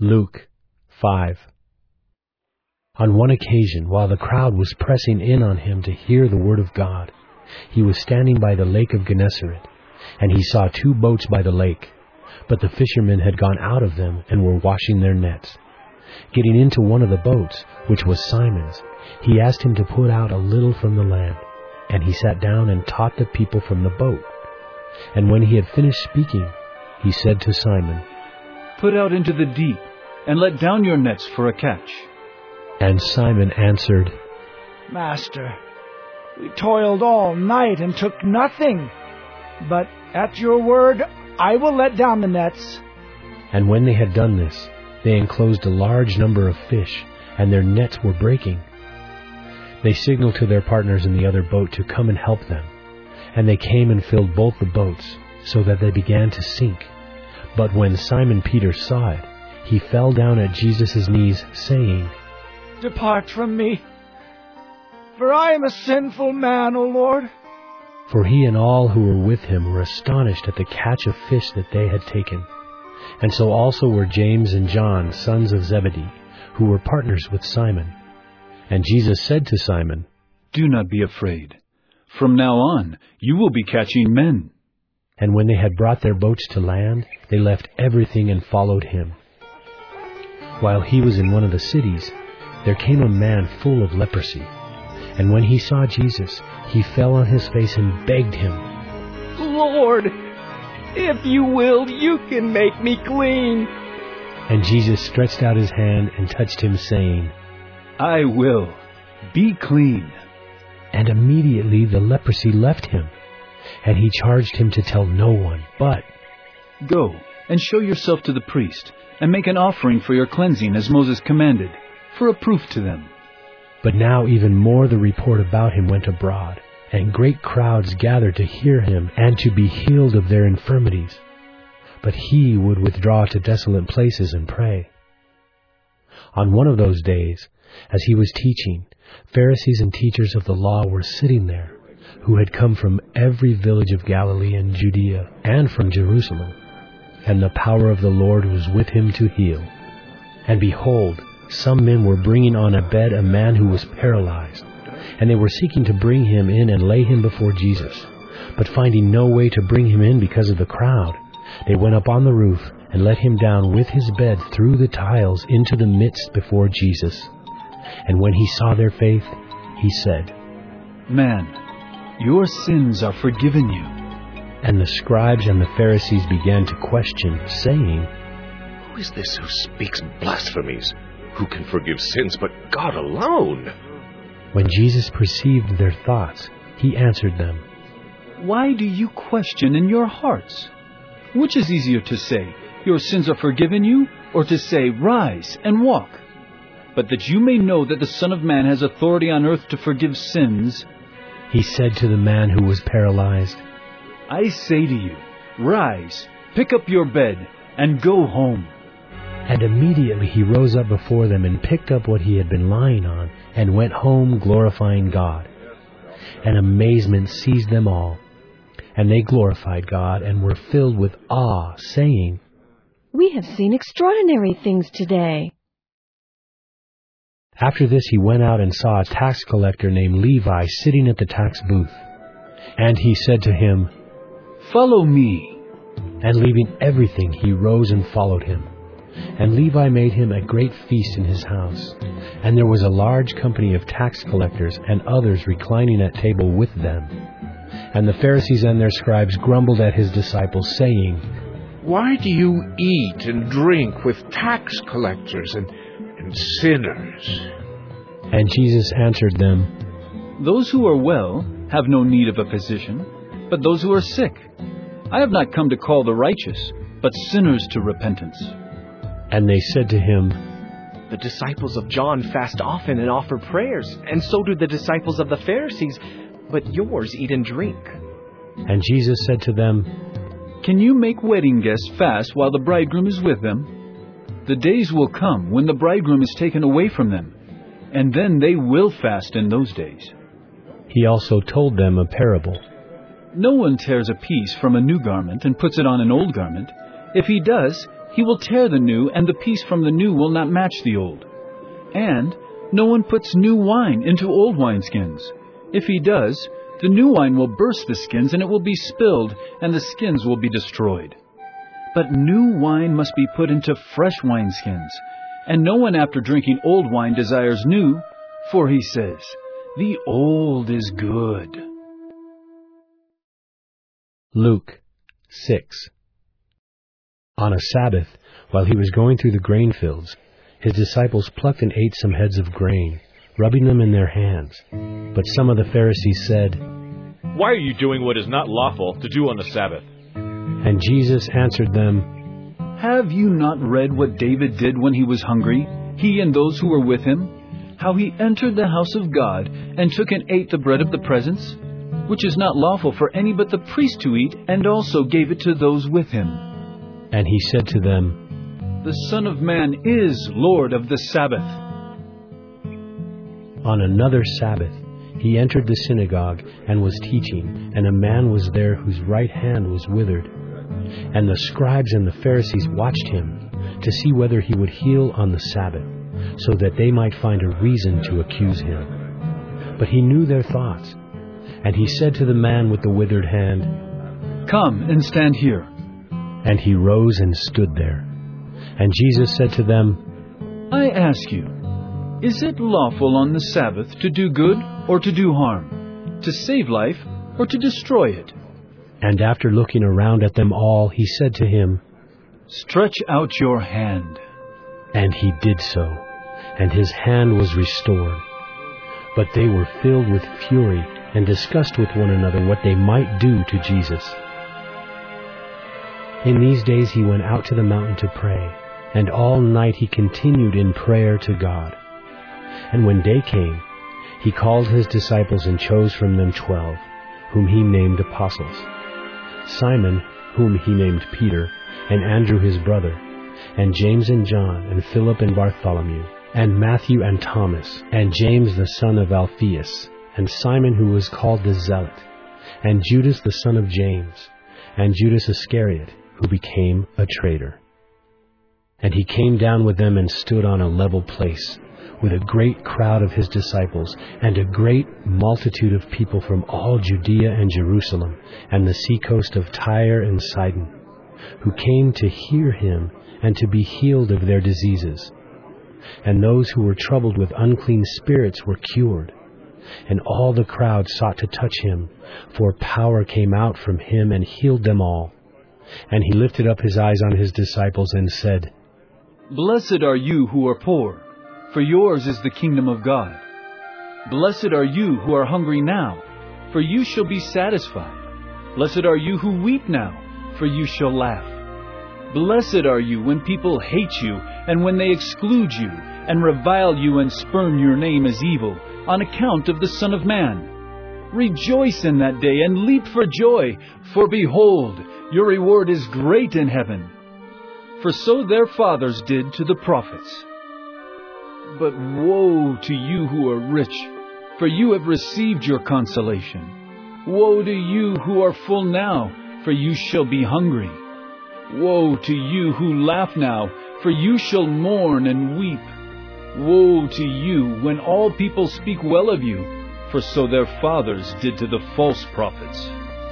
Luke 5. On one occasion, while the crowd was pressing in on him to hear the word of God, he was standing by the lake of Gennesaret, and he saw 2 boats by the lake, but the fishermen had gone out of them and were washing their nets. Getting into one of the boats, which was Simon's, he asked him to put out a little from the land, and he sat down and taught the people from the boat. And when he had finished speaking, he said to Simon, "Put out into the deep, and let down your nets for a catch." And Simon answered, "Master, we toiled all night and took nothing, but at your word I will let down the nets." And when they had done this, they enclosed a large number of fish, and their nets were breaking. They signaled to their partners in the other boat to come and help them, and they came and filled both the boats, so that they began to sink. But when Simon Peter saw it, he fell down at Jesus' knees, saying, "Depart from me, for I am a sinful man, O Lord." For he and all who were with him were astonished at the catch of fish that they had taken. And so also were James and John, sons of Zebedee, who were partners with Simon. And Jesus said to Simon, "Do not be afraid. From now on, you will be catching men." And when they had brought their boats to land, they left everything and followed him. While he was in one of the cities, there came a man full of leprosy. And when he saw Jesus, he fell on his face and begged him, "Lord, if you will, you can make me clean." And Jesus stretched out his hand and touched him, saying, "I will. Be clean." And immediately the leprosy left him. And he charged him to tell no one, but, "Go and show yourself to the priest, and make an offering for your cleansing as Moses commanded, for a proof to them." But now even more the report about him went abroad, and great crowds gathered to hear him and to be healed of their infirmities. But he would withdraw to desolate places and pray. On one of those days, as he was teaching, Pharisees and teachers of the law were sitting there, who had come from every village of Galilee and Judea and from Jerusalem. And the power of the Lord was with him to heal. And behold, some men were bringing on a bed a man who was paralyzed, and they were seeking to bring him in and lay him before Jesus. But finding no way to bring him in because of the crowd, they went up on the roof and let him down with his bed through the tiles into the midst before Jesus. And when he saw their faith, he said, "Man, your sins are forgiven you." And the scribes and the Pharisees began to question, saying, "Who is this who speaks blasphemies? Who can forgive sins but God alone?" When Jesus perceived their thoughts, he answered them, "Why do you question in your hearts? Which is easier to say, 'Your sins are forgiven you,' or to say, 'Rise and walk'? But that you may know that the Son of Man has authority on earth to forgive sins," he said to the man who was paralyzed, "I say to you, rise, pick up your bed, and go home." And immediately he rose up before them and picked up what he had been lying on, and went home glorifying God. And amazement seized them all. And they glorified God and were filled with awe, saying, "We have seen extraordinary things today." After this he went out and saw a tax collector named Levi sitting at the tax booth. And he said to him, "Follow me." And leaving everything, he rose and followed him. And Levi made him a great feast in his house. And there was a large company of tax collectors and others reclining at table with them. And the Pharisees and their scribes grumbled at his disciples, saying, "Why do you eat and drink with tax collectors and sinners?" And Jesus answered them, "Those who are well have no need of a physician, but those who are sick. I have not come to call the righteous, but sinners to repentance." And they said to him, "The disciples of John fast often and offer prayers, and so do the disciples of the Pharisees, but yours eat and drink." And Jesus said to them, "Can you make wedding guests fast while the bridegroom is with them? The days will come when the bridegroom is taken away from them, and then they will fast in those days." He also told them a parable. "No one tears a piece from a new garment and puts it on an old garment. If he does, He will tear the new, and the piece from the new will not match the old. And no one puts new wine into old wineskins. If he does, the new wine will burst the skins, and it will be spilled, and the skins will be destroyed. But new wine must be put into fresh wineskins. And no one after drinking old wine desires new, for he says, the old is good. Luke 6. On a Sabbath, while he was going through the grain fields, his disciples plucked and ate some heads of grain, rubbing them in their hands. But some of the Pharisees said, "Why are you doing what is not lawful to do on the Sabbath?" And Jesus answered them, Have you not read what David did when he was hungry, he and those who were with him? How he entered the house of God and took and ate the bread of the presence, which is not lawful for any but the priest to eat, and also gave it to those with him. And he said to them, The Son of Man is Lord of the Sabbath. On another Sabbath, he entered the synagogue and was teaching, and a man was there whose right hand was withered. And the scribes and the Pharisees watched him to see whether he would heal on the Sabbath, so that they might find a reason to accuse him. But he knew their thoughts. And he said to the man with the withered hand, Come and stand here. And he rose and stood there. And Jesus said to them, I ask you, is it lawful on the Sabbath to do good or to do harm, to save life or to destroy it? And after looking around at them all, he said to him, Stretch out your hand. And he did so, and his hand was restored. But they were filled with fury and discussed with one another what they might do to Jesus. In these days he went out to the mountain to pray, and all night he continued in prayer to God. And when day came, he called his disciples and chose from them 12, whom he named apostles: Simon, whom he named Peter, and Andrew his brother, and James and John, and Philip and Bartholomew, and Matthew and Thomas, and James the son of Alphaeus, and Simon who was called the Zealot, and Judas the son of James, and Judas Iscariot, who became a traitor. And he came down with them and stood on a level place, with a great crowd of his disciples, and a great multitude of people from all Judea and Jerusalem, and the seacoast of Tyre and Sidon, who came to hear him and to be healed of their diseases. And those who were troubled with unclean spirits were cured. And all the crowd sought to touch him, for power came out from him and healed them all. And he lifted up his eyes on his disciples and said, Blessed are you who are poor, for yours is the kingdom of God. Blessed are you who are hungry now, for you shall be satisfied. Blessed are you who weep now, for you shall laugh. Blessed are you when people hate you, and when they exclude you, and revile you and spurn your name as evil, on account of the Son of Man. Rejoice in that day, and leap for joy, for behold, your reward is great in heaven. For so their fathers did to the prophets. But woe to you who are rich, for you have received your consolation. Woe to you who are full now, for you shall be hungry. Woe to you who laugh now, for you shall mourn and weep. Woe to you when all people speak well of you, for so their fathers did to the false prophets.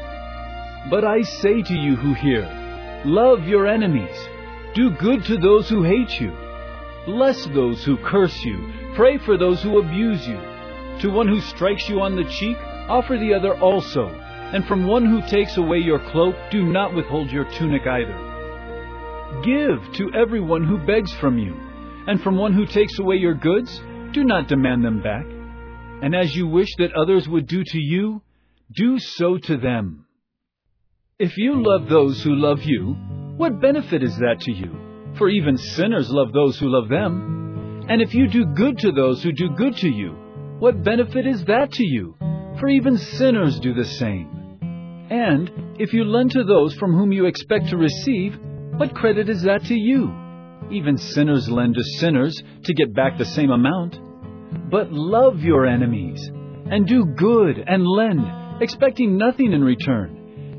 But I say to you who hear, love your enemies, do good to those who hate you, bless those who curse you, pray for those who abuse you. To one who strikes you on the cheek, offer the other also, and from one who takes away your cloak, do not withhold your tunic either. Give to everyone who begs from you, and from one who takes away your goods, do not demand them back. And as you wish that others would do to you, do so to them. If you love those who love you, what benefit is that to you? For even sinners love those who love them. And if you do good to those who do good to you, what benefit is that to you? For even sinners do the same. And if you lend to those from whom you expect to receive, what credit is that to you? Even sinners lend to sinners to get back the same amount. But love your enemies, and do good and lend, expecting nothing in return.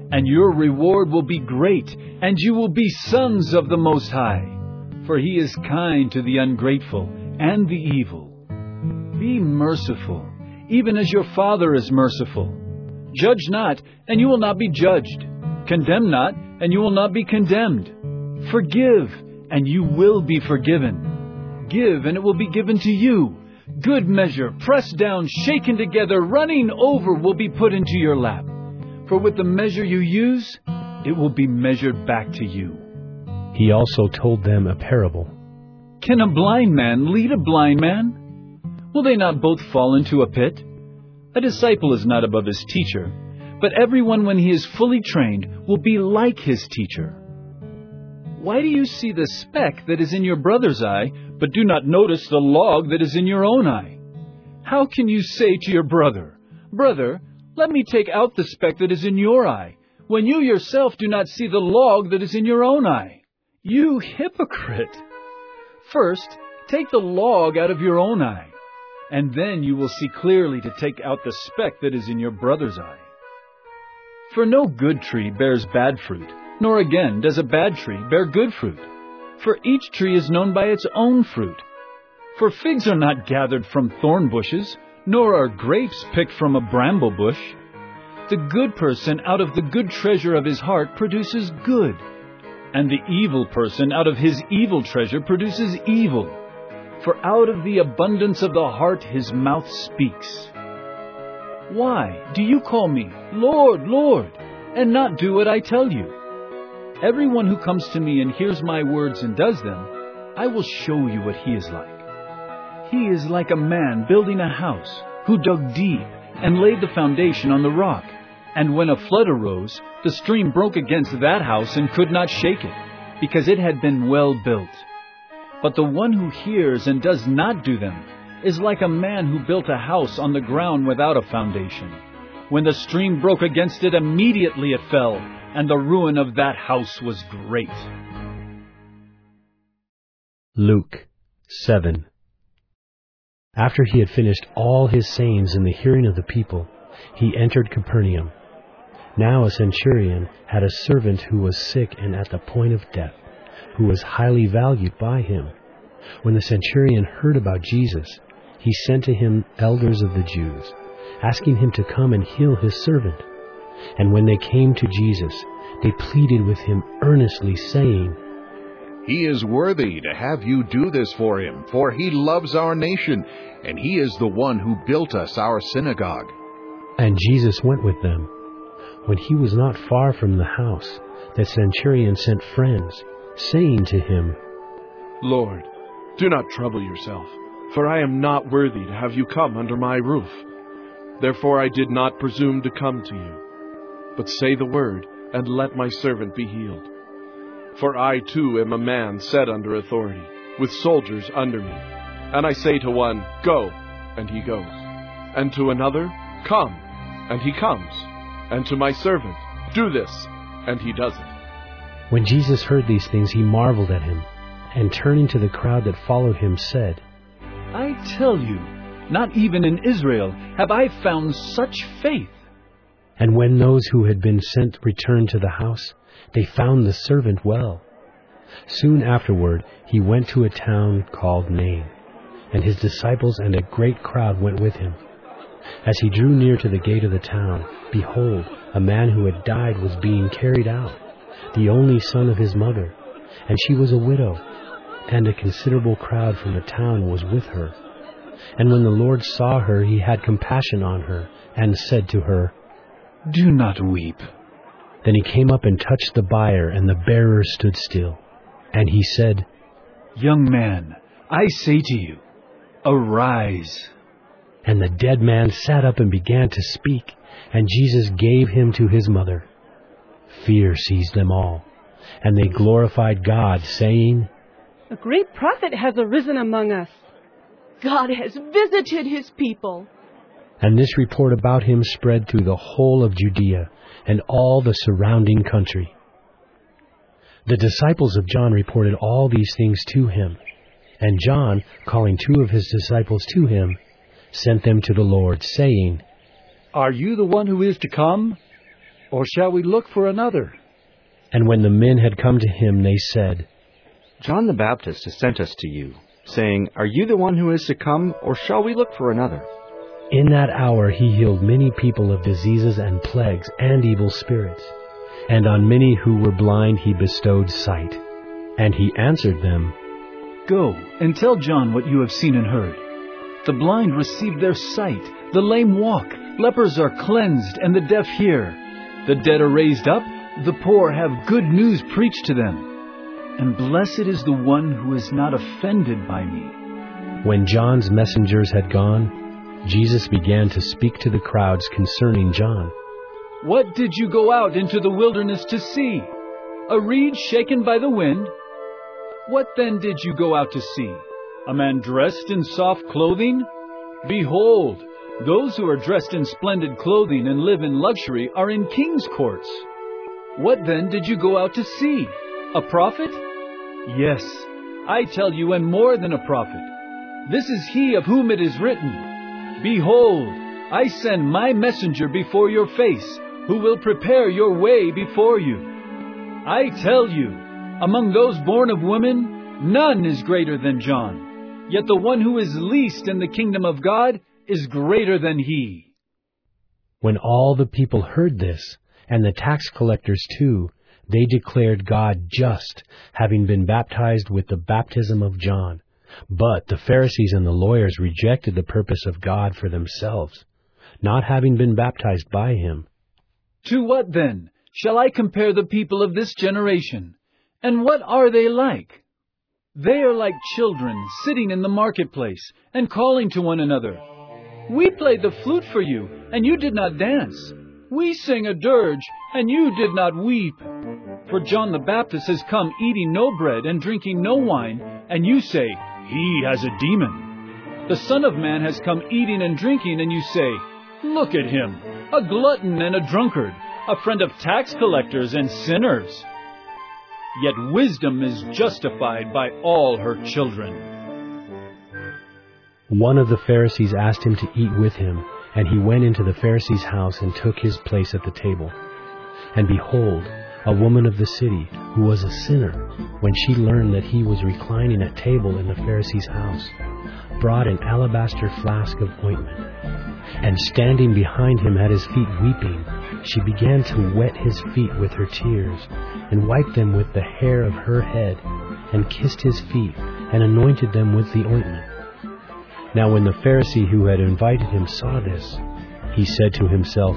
and your reward will be great, and you will be sons of the Most High. For He is kind to the ungrateful and the evil. Be merciful, even as your Father is merciful. Judge not, and you will not be judged. Condemn not, and you will not be condemned. Forgive, and you will be forgiven. Give, and it will be given to you. Good measure, pressed down, shaken together, running over, will be put into your lap. For with the measure you use, it will be measured back to you. He also told them a parable. Can a blind man lead a blind man? Will they not both fall into a pit? A disciple is not above his teacher, but everyone when he is fully trained will be like his teacher. Why do you see the speck that is in your brother's eye, but do not notice the log that is in your own eye? How can you say to your brother, "Brother, let me take out the speck that is in your eye," when you yourself do not see the log that is in your own eye? You hypocrite! First, take the log out of your own eye, and then you will see clearly to take out the speck that is in your brother's eye. For no good tree bears bad fruit, nor again does a bad tree bear good fruit. For each tree is known by its own fruit. For figs are not gathered from thorn bushes, nor are grapes picked from a bramble bush. The good person out of the good treasure of his heart produces good, and the evil person out of his evil treasure produces evil. For out of the abundance of the heart his mouth speaks. Why do you call me, Lord, Lord, and not do what I tell you? Everyone who comes to me and hears my words and does them, I will show you what he is like. He is like a man building a house, who dug deep and laid the foundation on the rock. And when a flood arose, the stream broke against that house and could not shake it, because it had been well built. But the one who hears and does not do them is like a man who built a house on the ground without a foundation. When the stream broke against it, immediately it fell, and the ruin of that house was great. Luke 7. After he had finished all his sayings in the hearing of the people, he entered Capernaum. Now a centurion had a servant who was sick and at the point of death, who was highly valued by him. When the centurion heard about Jesus, he sent to him elders of the Jews, asking him to come and heal his servant. And when they came to Jesus, they pleaded with him earnestly, saying, "He is worthy to have you do this for him, for he loves our nation, and he is the one who built us our synagogue." And Jesus went with them. When he was not far from the house, the centurion sent friends, saying to him, "Lord, do not trouble yourself, for I am not worthy to have you come under my roof. Therefore I did not presume to come to you. But say the word, and let my servant be healed. For I too am a man set under authority, with soldiers under me. And I say to one, 'Go,' and he goes. And to another, 'Come,' and he comes. And to my servant, 'Do this,' and he does it." When Jesus heard these things, he marveled at him, and turning to the crowd that followed him, said, I tell you, not even in Israel have I found such faith. And when those who had been sent returned to the house, they found the servant well. Soon afterward he went to a town called Nain, and his disciples and a great crowd went with him. As he drew near to the gate of the town, behold, a man who had died was being carried out, the only son of his mother, and she was a widow, and a considerable crowd from the town was with her. And when the Lord saw her, he had compassion on her, and said to her, "Do not weep." Then he came up and touched the bier, and the bearer stood still. And he said, "Young man, I say to you, arise." And the dead man sat up and began to speak, and Jesus gave him to his mother. Fear seized them all, and they glorified God, saying, A great prophet has arisen among us. God has visited his people. And this report about him spread through the whole of Judea and all the surrounding country. The disciples of John reported all these things to him. And John, calling 2 of his disciples to him, sent them to the Lord, saying, "Are you the one who is to come, or shall we look for another?" And when the men had come to him, they said, "John the Baptist has sent us to you, saying, 'Are you the one who is to come, or shall we look for another?'" In that hour he healed many people of diseases and plagues and evil spirits, and on many who were blind he bestowed sight. And he answered them, "Go and tell John what you have seen and heard. The blind receive their sight, the lame walk, lepers are cleansed, and the deaf hear. The dead are raised up, the poor have good news preached to them. And blessed is the one who is not offended by me." When John's messengers had gone, Jesus began to speak to the crowds concerning John. "What did you go out into the wilderness to see? A reed shaken by the wind? What then did you go out to see? A man dressed in soft clothing? Behold, those who are dressed in splendid clothing and live in luxury are in king's courts. What then did you go out to see? A prophet? Yes, I tell you, and more than a prophet. This is he of whom it is written, 'Behold, I send my messenger before your face, who will prepare your way before you.' I tell you, among those born of women, none is greater than John. Yet the one who is least in the kingdom of God is greater than he." When all the people heard this, and the tax collectors too, they declared God just, having been baptized with the baptism of John. But the Pharisees and the lawyers rejected the purpose of God for themselves, not having been baptized by him. "To what then shall I compare the people of this generation? And what are they like? They are like children sitting in the marketplace and calling to one another. 'We played the flute for you, and you did not dance. We sang a dirge, and you did not weep. For John the Baptist has come eating no bread and drinking no wine, and you say, he has a demon. The Son of Man has come eating and drinking, and you say, look at him, a glutton and a drunkard, a friend of tax collectors and sinners. Yet wisdom is justified by all her children." One of the Pharisees asked him to eat with him, and he went into the Pharisee's house and took his place at the table. And behold, a woman of the city, who was a sinner, when she learned that he was reclining at table in the Pharisee's house, brought an alabaster flask of ointment. And standing behind him at his feet weeping, she began to wet his feet with her tears, and wiped them with the hair of her head, and kissed his feet, and anointed them with the ointment. Now when the Pharisee who had invited him saw this, he said to himself,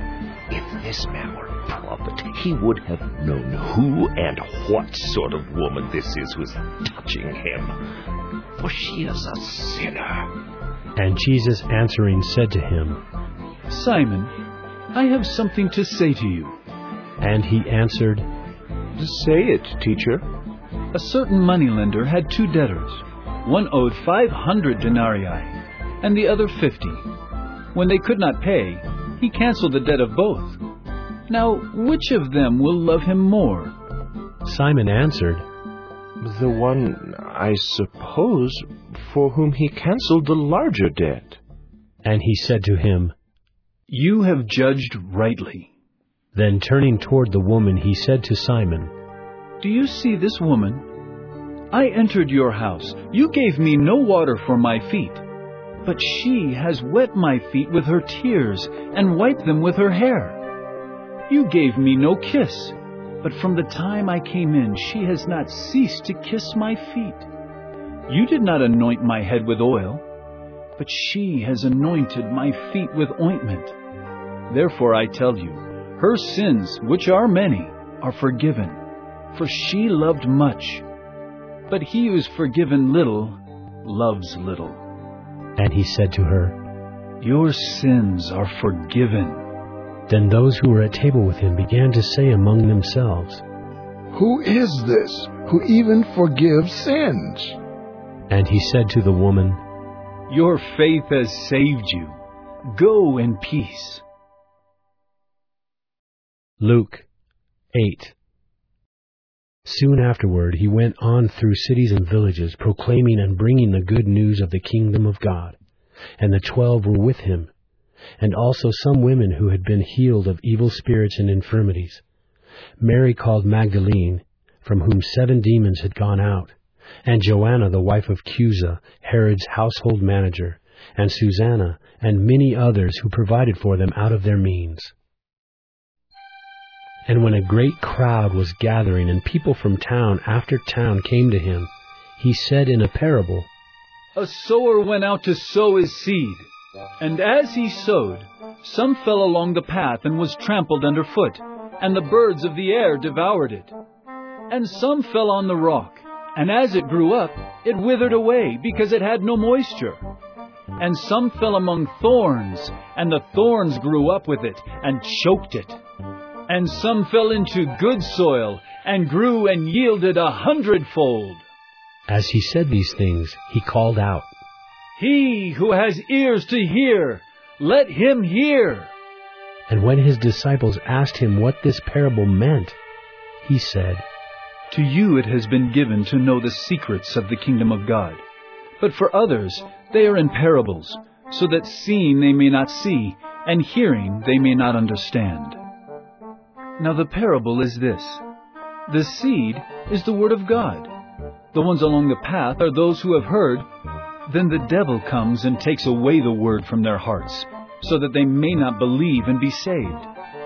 "If this man were a prophet, he would have known who and what sort of woman this is who is touching him, for she is a sinner." And Jesus answering said to him, "Simon, I have something to say to you." And he answered, "Say it, teacher." A certain moneylender had two debtors. One owed 500 denarii, and the other 50. When they could not pay, he canceled the debt of both. Now, which of them will love him more? Simon answered, "The one, I suppose, for whom he canceled the larger debt." And he said to him, "You have judged rightly." Then turning toward the woman, he said to Simon, "Do you see this woman? I entered your house. You gave me no water for my feet, but she has wet my feet with her tears and wiped them with her hair. You gave me no kiss, but from the time I came in, she has not ceased to kiss my feet. You did not anoint my head with oil, but she has anointed my feet with ointment. Therefore I tell you, her sins, which are many, are forgiven, for she loved much. But he who is forgiven little loves little." And he said to her, "Your sins are forgiven." Then those who were at table with him began to say among themselves, "Who is this who even forgives sins?" And he said to the woman, "Your faith has saved you. Go in peace." Luke 8. Soon afterward he went on through cities and villages, proclaiming and bringing the good news of the kingdom of God. And the 12 were with him. and also some women who had been healed of evil spirits and infirmities. Mary called Magdalene, from whom 7 demons had gone out, and Joanna the wife of Chuza, Herod's household manager, and Susanna, and many others who provided for them out of their means. And when a great crowd was gathering, and people from town after town came to him, he said in a parable, A sower went out to sow his seed, and as he sowed, some fell along the path and was trampled underfoot, and the birds of the air devoured it. And some fell on the rock, and as it grew up, it withered away, because it had no moisture. And some fell among thorns, and the thorns grew up with it, and choked it. And some fell into good soil, and grew and yielded 100-fold. As he said these things, he called out, He who has ears to hear, let him hear. And when his disciples asked him what this parable meant, he said, To you it has been given to know the secrets of the kingdom of God. But for others they are in parables, so that seeing they may not see, and hearing they may not understand. Now the parable is this. The seed is the word of God. The ones along the path are those who have heard. Then the devil comes and takes away the word from their hearts, so that they may not believe and be saved.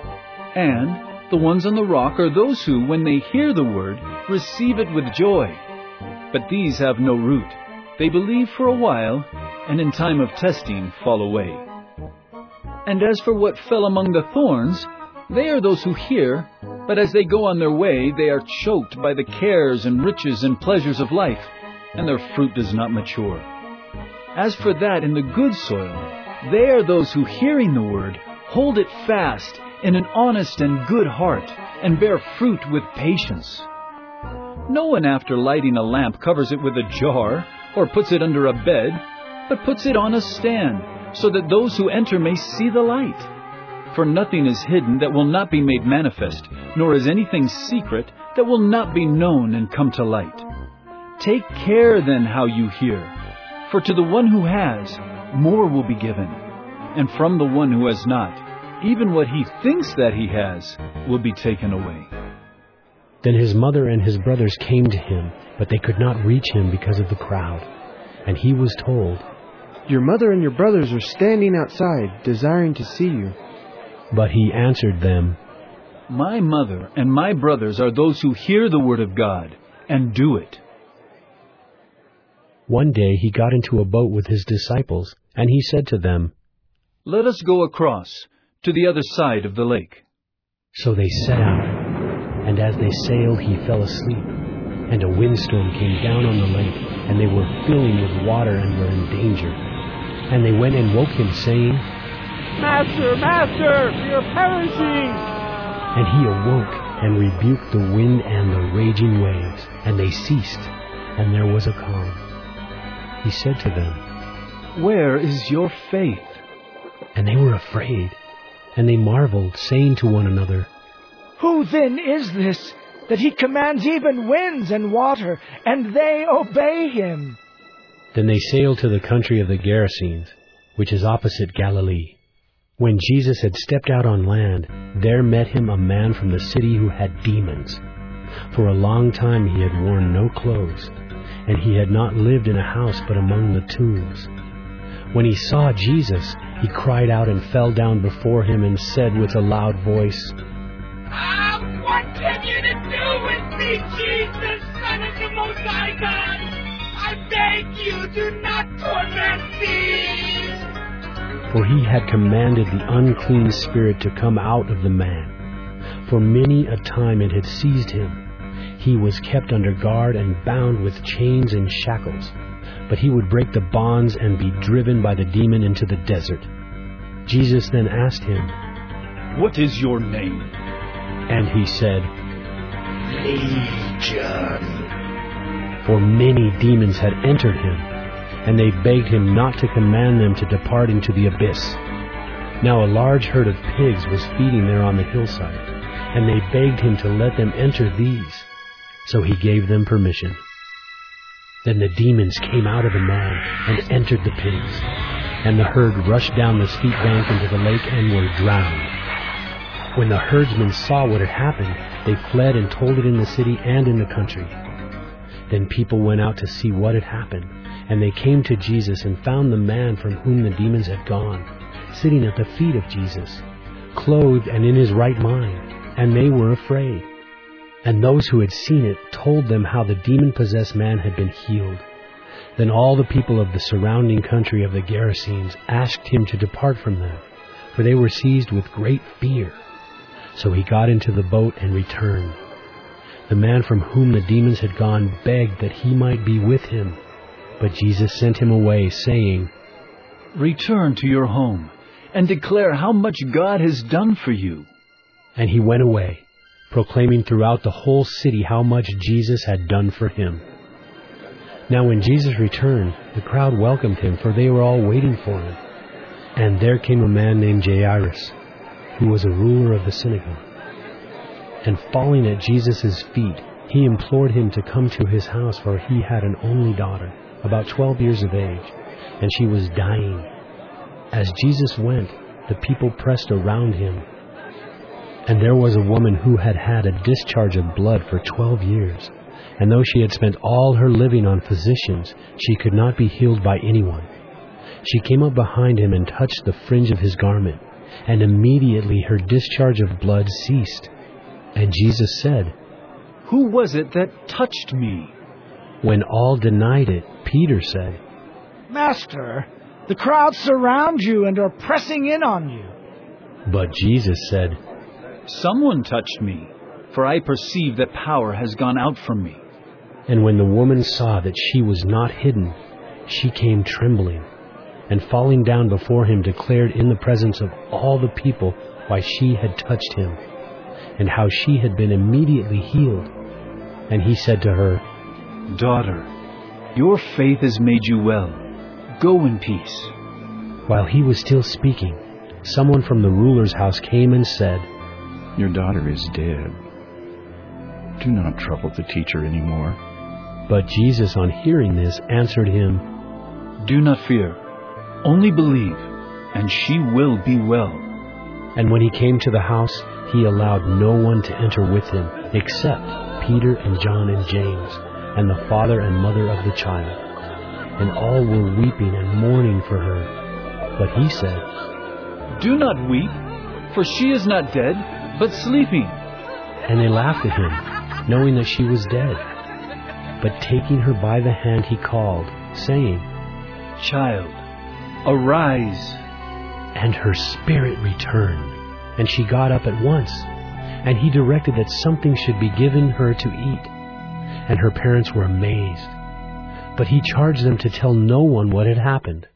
And the ones on the rock are those who, when they hear the word, receive it with joy. But these have no root. They believe for a while, and in time of testing fall away. And as for what fell among the thorns, they are those who hear, but as they go on their way, they are choked by the cares and riches and pleasures of life, and their fruit does not mature. As for that in the good soil, they are those who, hearing the word, hold it fast in an honest and good heart, and bear fruit with patience. No one after lighting a lamp covers it with a jar, or puts it under a bed, but puts it on a stand, so that those who enter may see the light. For nothing is hidden that will not be made manifest, nor is anything secret that will not be known and come to light. Take care then how you hear, for to the one who has, more will be given, and from the one who has not, even what he thinks that he has will be taken away. Then his mother and his brothers came to him, but they could not reach him because of the crowd. And he was told, Your mother and your brothers are standing outside, desiring to see you. But he answered them, My mother and my brothers are those who hear the word of God and do it. One day he got into a boat with his disciples, and he said to them, Let us go across to the other side of the lake. So they set out. And as they sailed, he fell asleep. And a windstorm came down on the lake, and they were filling with water and were in danger. And they went and woke him, saying, Master, Master, we are perishing! And he awoke and rebuked the wind and the raging waves, and they ceased, and there was a calm. He said to them, Where is your faith? And they were afraid, and they marveled, saying to one another, Who then is this, that he commands even winds and water, and they obey him? Then they sailed to the country of the Gerasenes, which is opposite Galilee. When Jesus had stepped out on land, there met him a man from the city who had demons. For a long time he had worn no clothes, and he had not lived in a house but among the tombs. When he saw Jesus, he cried out and fell down before him and said with a loud voice, What can you to do with me, Jesus, Son of the Most High God? I beg you, do not torment me. For he had commanded the unclean spirit to come out of the man. For many a time it had seized him. He was kept under guard and bound with chains and shackles. But he would break the bonds and be driven by the demon into the desert. Jesus then asked him, What is your name? And he said, Legion. For many demons had entered him, and they begged him not to command them to depart into the abyss. Now a large herd of pigs was feeding there on the hillside, and they begged him to let them enter these. So he gave them permission. Then the demons came out of the man and entered the pigs, and the herd rushed down the steep bank into the lake and were drowned. When the herdsmen saw what had happened, they fled and told it in the city and in the country. Then people went out to see what had happened, and they came to Jesus and found the man from whom the demons had gone, sitting at the feet of Jesus, clothed and in his right mind, and they were afraid. And those who had seen it told them how the demon-possessed man had been healed. Then all the people of the surrounding country of the Gerasenes asked him to depart from them, for they were seized with great fear. So he got into the boat and returned. The man from whom the demons had gone begged that he might be with him, but Jesus sent him away, saying, "Return to your home, and declare how much God has done for you." And he went away, proclaiming throughout the whole city how much Jesus had done for him. Now when Jesus returned, the crowd welcomed him, for they were all waiting for him. And there came a man named Jairus, who was a ruler of the synagogue. And falling at Jesus' feet, he implored him to come to his house, for he had an only daughter, about 12 years of age, and she was dying. As Jesus went, the people pressed around him. And there was a woman who had had a discharge of blood for 12 years, and though she had spent all her living on physicians, she could not be healed by anyone. She came up behind him and touched the fringe of his garment, and immediately her discharge of blood ceased. And Jesus said, "Who was it that touched me?" When all denied it, Peter said, "Master, the crowds surround you and are pressing in on you." But Jesus said, "Someone touched me, for I perceive that power has gone out from me." And when the woman saw that she was not hidden, she came trembling, and falling down before him declared in the presence of all the people why she had touched him, and how she had been immediately healed. And he said to her, "Daughter, your faith has made you well. Go in peace." While he was still speaking, someone from the ruler's house came and said, "Your daughter is dead. Do not trouble the teacher anymore." But Jesus, on hearing this, answered him, "Do not fear. Only believe, and she will be well." And when he came to the house, he allowed no one to enter with him, except Peter and John and James, and the father and mother of the child. And all were weeping and mourning for her. But he said, "Do not weep, for she is not dead, but sleeping." And they laughed at him, knowing that she was dead. But taking her by the hand he called, saying, "Child, arise." And her spirit returned, and she got up at once. And he directed that something should be given her to eat. And her parents were amazed. But he charged them to tell no one what had happened.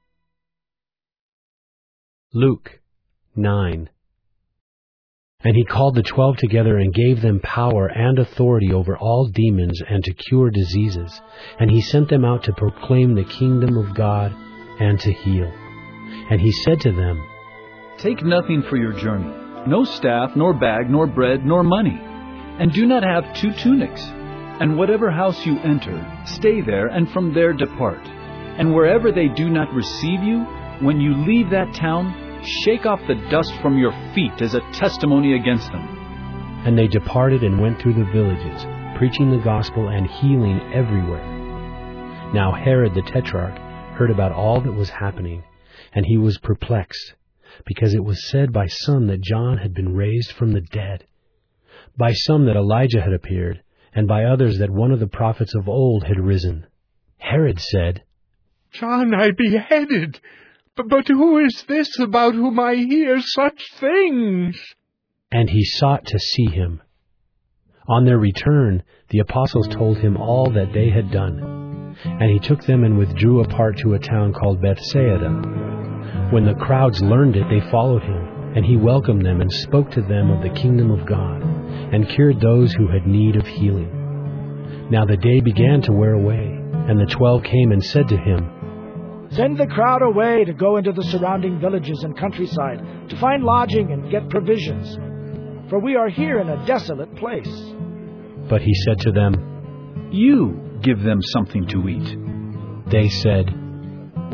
Luke 9. And he called the 12 together and gave them power and authority over all demons and to cure diseases. And he sent them out to proclaim the kingdom of God and to heal. And he said to them, "Take nothing for your journey, no staff, nor bag, nor bread, nor money. And do not have 2 tunics. And whatever house you enter, stay there, and from there depart. And wherever they do not receive you, when you leave that town, shake off the dust from your feet as a testimony against them." And they departed and went through the villages, preaching the gospel and healing everywhere. Now Herod the Tetrarch heard about all that was happening, and he was perplexed, because it was said by some that John had been raised from the dead, by some that Elijah had appeared, and by others that one of the prophets of old had risen. Herod said, "John I beheaded, but who is this about whom I hear such things?" And he sought to see him. On their return, the apostles told him all that they had done. And he took them and withdrew apart to a town called Bethsaida. When the crowds learned it, they followed him, and he welcomed them and spoke to them of the kingdom of God, and cured those who had need of healing. Now the day began to wear away, and the 12 came and said to him, "Send the crowd away to go into the surrounding villages and countryside, to find lodging and get provisions, for we are here in a desolate place." But he said to them, "You give them something to eat." They said,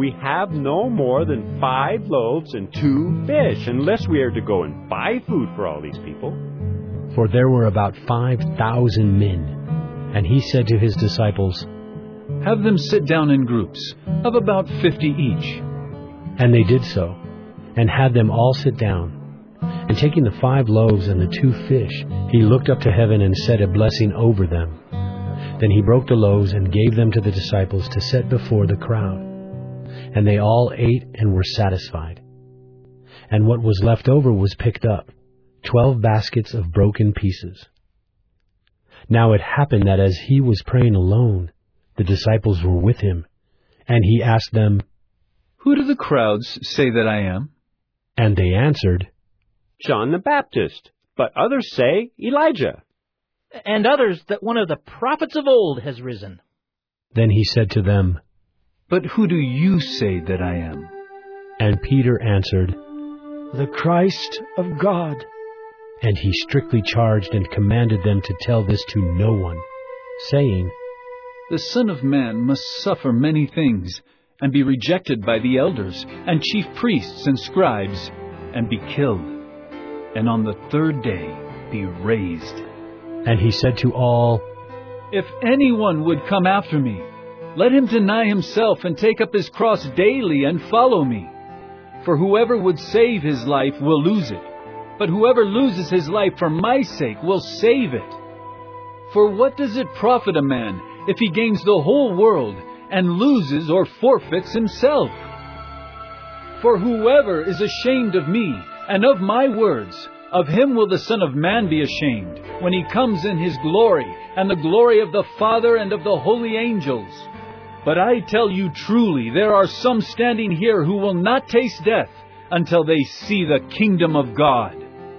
We have no more than 5 loaves and 2 fish, unless we are to go and buy food for all these people. For there were about 5,000 men. And he said to his disciples, Have them sit down in groups of about 50 each. And they did so, and had them all sit down. And taking the 5 loaves and the 2 fish, he looked up to heaven and said a blessing over them. Then he broke the loaves and gave them to the disciples to set before the crowd. And they all ate and were satisfied. And what was left over was picked up, 12 baskets of broken pieces. Now it happened that as he was praying alone, the disciples were with him. And he asked them, Who do the crowds say that I am? And they answered, John the Baptist, but others say Elijah. And others that one of the prophets of old has risen. Then he said to them, But who do you say that I am? And Peter answered, The Christ of God. And he strictly charged and commanded them to tell this to no one, saying, The Son of Man must suffer many things, and be rejected by the elders, and chief priests and scribes, and be killed, and on the 3rd day be raised. And he said to all, If anyone would come after me, let him deny himself and take up his cross daily and follow me. For whoever would save his life will lose it, but whoever loses his life for my sake will save it. For what does it profit a man if he gains the whole world and loses or forfeits himself? For whoever is ashamed of me and of my words, of him will the Son of Man be ashamed, when he comes in his glory, and the glory of the Father and of the holy angels. But I tell you truly, there are some standing here who will not taste death until they see the kingdom of God.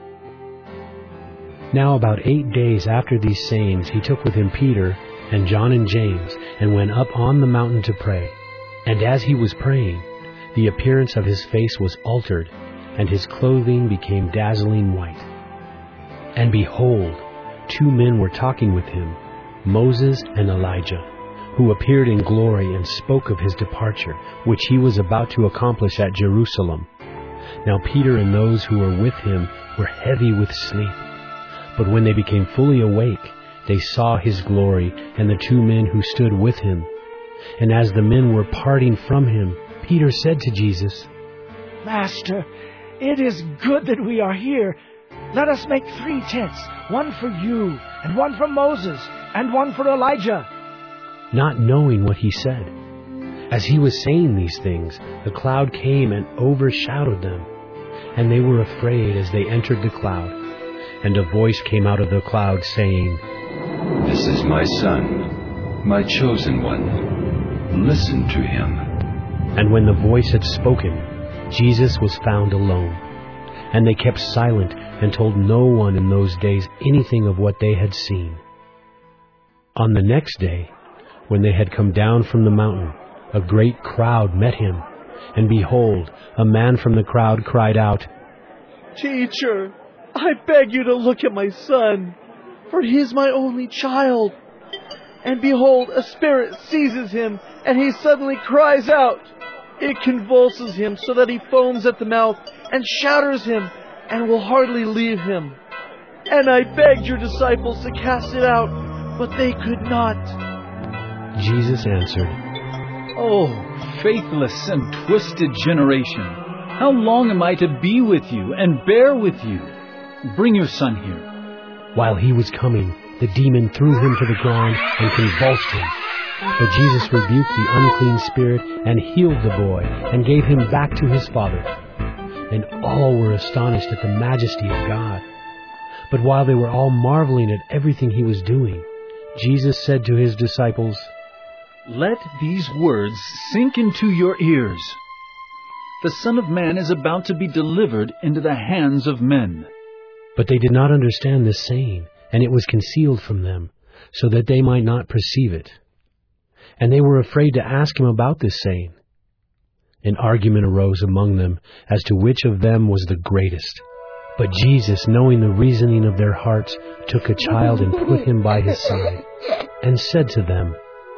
Now about 8 days after these sayings, he took with him Peter and John and James, and went up on the mountain to pray. And as he was praying, the appearance of his face was altered, and his clothing became dazzling white. And behold, 2 men were talking with him, Moses and Elijah, who appeared in glory and spoke of his departure, which he was about to accomplish at Jerusalem. Now Peter and those who were with him were heavy with sleep. But when they became fully awake, they saw his glory and the 2 men who stood with him. And as the men were parting from him, Peter said to Jesus, Master, it is good that we are here. Let us make 3 tents, one for you, and one for Moses, and one for Elijah. Not knowing what he said. As he was saying these things, the cloud came and overshadowed them. And they were afraid as they entered the cloud. And a voice came out of the cloud saying, This is my Son, my chosen one. Listen to him. And when the voice had spoken, Jesus was found alone. And they kept silent and told no one in those days anything of what they had seen. On the next day, when they had come down from the mountain, a great crowd met him. And behold, a man from the crowd cried out, Teacher, I beg you to look at my son, for he is my only child. And behold, a spirit seizes him, and he suddenly cries out. It convulses him so that he foams at the mouth, and shatters him, and will hardly leave him. And I begged your disciples to cast it out, but they could not. Jesus answered, Oh, faithless and twisted generation, how long am I to be with you and bear with you? Bring your son here. While he was coming, the demon threw him to the ground and convulsed him. But Jesus rebuked the unclean spirit and healed the boy and gave him back to his father. And all were astonished at the majesty of God. But while they were all marveling at everything he was doing, Jesus said to his disciples, Let these words sink into your ears. The Son of Man is about to be delivered into the hands of men. But they did not understand this saying, and it was concealed from them, so that they might not perceive it. And they were afraid to ask him about this saying. An argument arose among them as to which of them was the greatest. But Jesus, knowing the reasoning of their hearts, took a child and put him by his side, and said to them,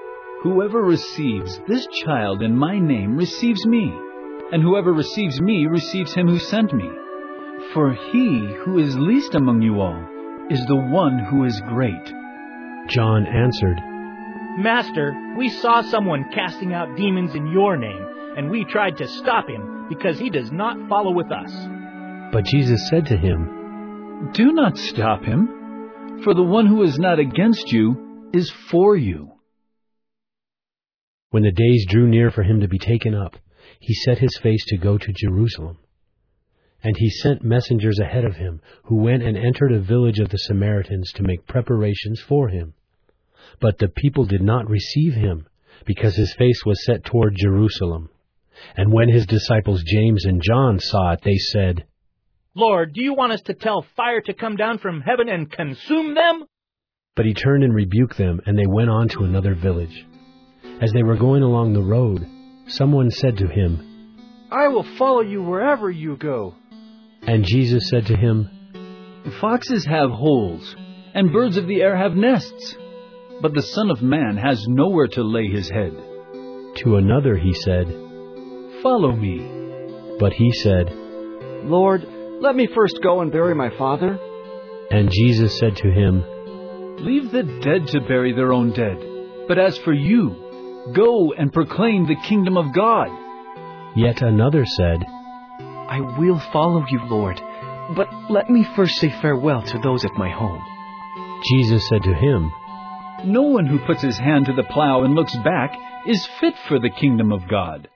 Whoever receives this child in my name receives me, and whoever receives me receives him who sent me. For he who is least among you all is the one who is great." John answered, "Master, we saw someone casting out demons in your name, and we tried to stop him because he does not follow with us." But Jesus said to him, "Do not stop him, for the one who is not against you is for you." When the days drew near for him to be taken up, he set his face to go to Jerusalem. And he sent messengers ahead of him, who went and entered a village of the Samaritans to make preparations for him. But the people did not receive him, because his face was set toward Jerusalem. And when his disciples James and John saw it, they said, "Lord, do you want us to tell fire to come down from heaven and consume them?" But he turned and rebuked them, and they went on to another village. As they were going along the road, someone said to him, "I will follow you wherever you go." And Jesus said to him, "Foxes have holes, and birds of the air have nests, but the Son of Man has nowhere to lay his head." To another he said, "Follow me." But he said, "Lord, let me first go and bury my father." And Jesus said to him, "Leave the dead to bury their own dead. But as for you, go and proclaim the kingdom of God." Yet another said, "I will follow you, Lord, but let me first say farewell to those at my home." Jesus said to him, "No one who puts his hand to the plow and looks back is fit for the kingdom of God."